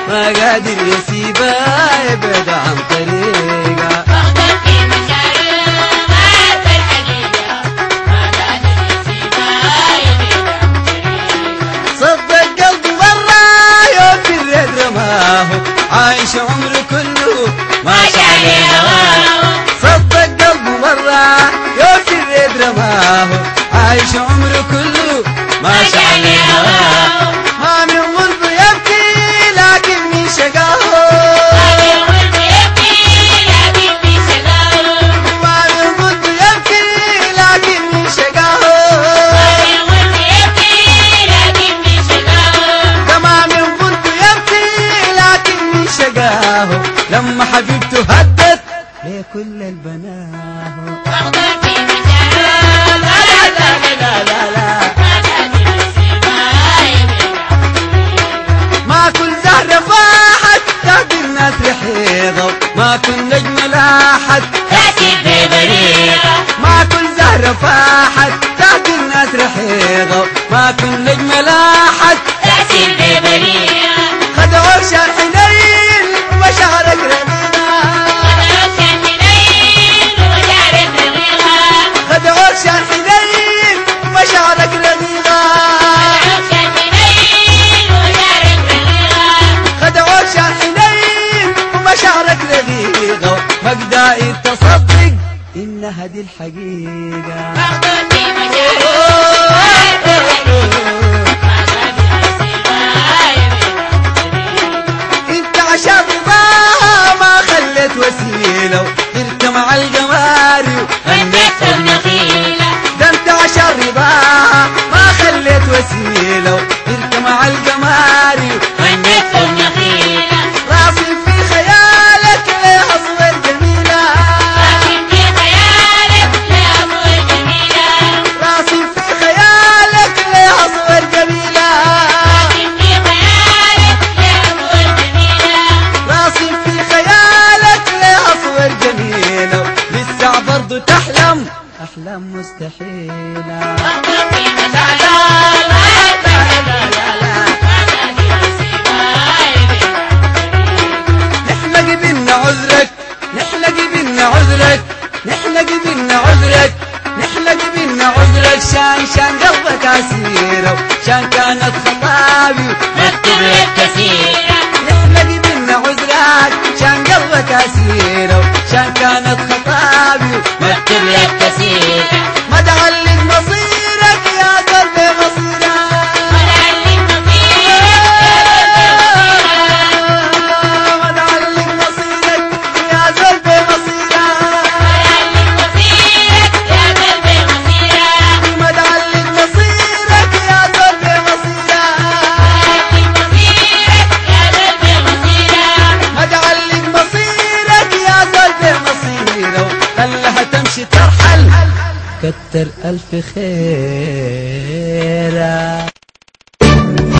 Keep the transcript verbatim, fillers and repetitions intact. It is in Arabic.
ما قادر يسيبها يبعد عن طريقها. واخدك في مشاعره غاب الحقيقة ما قادر يسيبها يبعد عن طريقها. صدق قلبه مرة يوم في الريد رماه عايش عمره كله ماشي عليه هواه. صدق قلبه مرة يوم في الريد رماه عايش عمره كله ماشي عليه هواه. ما من غلبه يبكي لكن من شقاه، ما من غلبه يبكي لكن من شقاه، ما من غلبه يبكي لكن من شقاه، ما من غلبه يبكي لكن من شقاه. ده ما من غلبه يبكي لكن من شقاه. لما حبيبته هدت لكل البنات واخدك في مشاعره لا لا لا لا لا لا. ما قادر يسيبها يبعد عن طريقها. ما كل زهرة فاحت تحت الناس رحيضة، ما كل نجم لاحت تأثير ببريقة، ما كل زهرة فاحت تحت الناس رحيضة، ما كل نجم لاحت تأثير ببريقة. خد عرش الحنين ومشاعرك رقيقة، خد عرش الحنين ومشاعرك رقيقة، خد عرش الحنين ومشاعرك رقيقة، عرش الحنين ومشاعرك رقيقة. خد عرش الحنين ومشاعرك رقيقة. مقدائي تصدق إنها دي الحقيقة. واخدك في مشاعره غاب الحقيقة ما قادر يسيبها يبعد عن طريقها. انت عشان رضاها ما خليت وسيلة وطرت مع القماري غنيت فوق نخيلة، ده انت عشان رضاها ما خليت وسيلة وطرت مع القماري غنيت فوق نخيلة. راسي في خيالك ليها صور جميلة، لكن في خيالك لها صور جميلة، راسي في خيالك ليها صور جميلة، لكن في خيالك لها صور جميلة. راسي في خيالك ليها صور جميلة. لسه برضو تحلم أحلام مستحيلة. واخدك في مشاعره غاب الحقيقة ما قادر يسيبها يبعد عن طريقها. نحن قبلنا عذرك، نحن قبلنا عذرك، نحن قبلنا عذرك، نحن قبلنا عذرك. شان شان قلبك أسيرة شان كانت خطابي مكتوب لك كثيرا. نحن قبلنا عذرك شان قلبك أسيرة شان كانت خطابي مكتوب لك كثيرا. ما تعلق مصيرك يا قلبي مصيرك، ما تعلق مصيرك ما تعلق مصيرك يا قلبي مصيرك، يا قلبي مصيرك. ما تعلق مصيرك يا قلبي مصيرك، ما تعلق مصيرك يا قلبي مصيرك. خلها تمشي ترحل كتر ألف خيرك.